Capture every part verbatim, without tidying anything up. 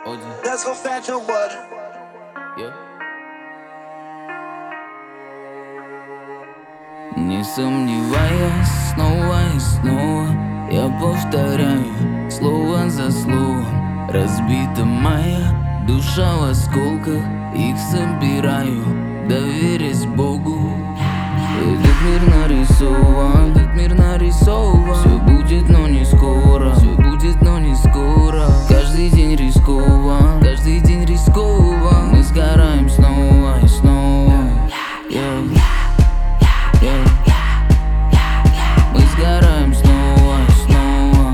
Let's go fetch your water. Yeah. Не сомневаясь, снова и снова я повторяю слово за словом. Разбита моя душа в осколках, их собираю, доверясь Богу. Этот мир нарисован, этот мир нарисован. Все будет, но не скоро, все будет, но не скоро. Каждый день рискован, каждый день рискован. Мы сгораем снова и снова. Yeah. Yeah. Мы сгораем снова и снова.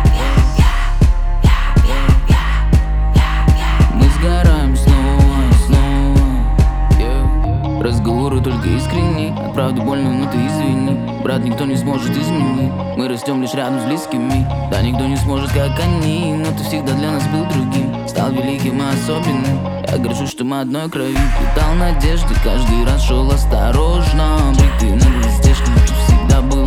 Мы сгораем снова и снова. Yeah. Разговоры только искренни, от правды больно, но ты извини. Брат, никто не сможет изменить, мы растем лишь рядом с близкими. Да, никто не сможет, как они, но ты всегда для нас был другим. Стал великим и особенным, я горжусь, что мы одной крови. Питал надежды, каждый раз шел осторожно. Бритый на блестяшках, ты всегда был